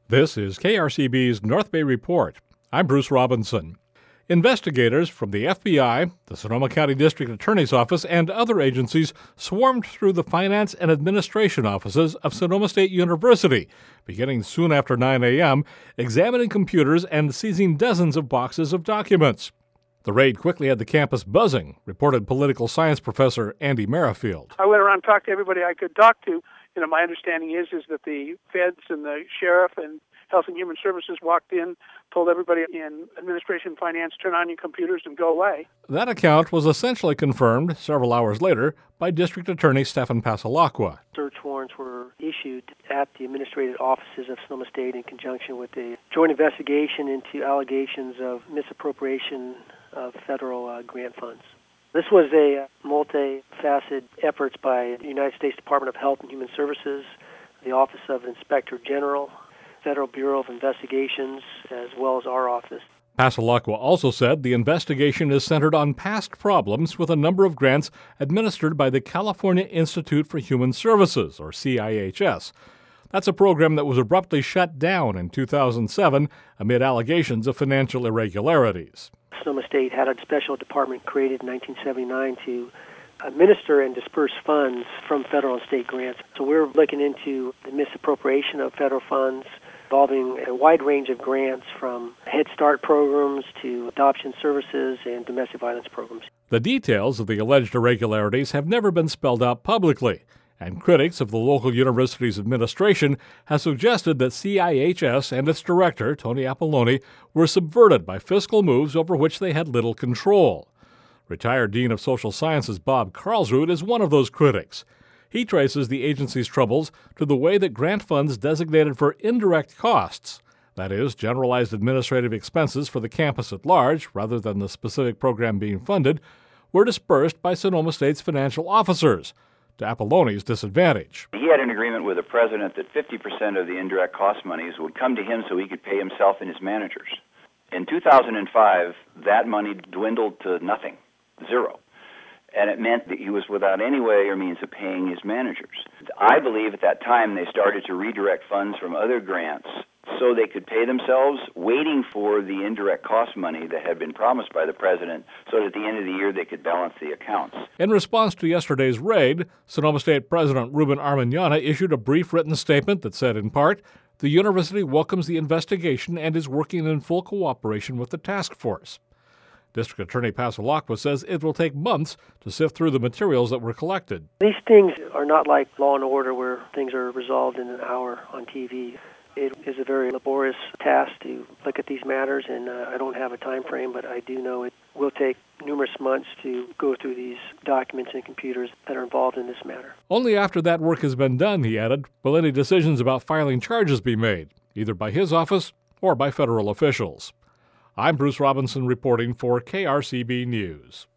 This is KRCB's North Bay Report. I'm Bruce Robinson. Investigators from the FBI, the Sonoma County District Attorney's Office, and other agencies swarmed through the finance and administration offices of Sonoma State University, beginning soon after 9 a.m., examining computers and seizing dozens of boxes of documents. The raid quickly had the campus buzzing, reported political science professor Andy Merrifield. I went around and talked to everybody I could talk to. My understanding is that the feds and the sheriff and Health and Human Services walked in, told everybody in administration and finance, turn on your computers and go away. That account was essentially confirmed several hours later by District Attorney Stephan Passalacqua. Search warrants were issued at the administrative offices of Sonoma State in conjunction with a joint investigation into allegations of misappropriation of federal grant funds. This was a multifaceted effort by the United States Department of Health and Human Services, the Office of Inspector General, Federal Bureau of Investigations, as well as our office. Passalacqua also said the investigation is centered on past problems with a number of grants administered by the California Institute for Human Services, or CIHS. That's a program that was abruptly shut down in 2007 amid allegations of financial irregularities. Sonoma State had a special department created in 1979 to administer and disperse funds from federal and state grants. So we're looking into the misappropriation of federal funds involving a wide range of grants from Head Start programs to adoption services and domestic violence programs. The details of the alleged irregularities have never been spelled out publicly, and critics of the local university's administration have suggested that CIHS and its director, Tony Apolloni, were subverted by fiscal moves over which they had little control. Retired Dean of Social Sciences Bob Carlsrud is one of those critics. He traces the agency's troubles to the way that grant funds designated for indirect costs, that is, generalized administrative expenses for the campus at large, rather than the specific program being funded, were dispersed by Sonoma State's financial officers, to Apolloni's disadvantage. He had an agreement with the president that 50% of the indirect cost monies would come to him so he could pay himself and his managers. In 2005, that money dwindled to nothing, zero. And it meant that he was without any way or means of paying his managers. I believe at that time they started to redirect funds from other grants so they could pay themselves, waiting for the indirect cost money that had been promised by the president so that at the end of the year they could balance the accounts. In response to yesterday's raid, Sonoma State President Ruben Armañana issued a brief written statement that said, in part, the university welcomes the investigation and is working in full cooperation with the task force. District Attorney Passalacqua says it will take months to sift through the materials that were collected. These things are not like Law and Order where things are resolved in an hour on TV. It is a very laborious task to look at these matters, and I don't have a time frame, but I do know it will take numerous months to go through these documents and computers that are involved in this matter. Only after that work has been done, he added, will any decisions about filing charges be made, either by his office or by federal officials. I'm Bruce Robinson reporting for KRCB News.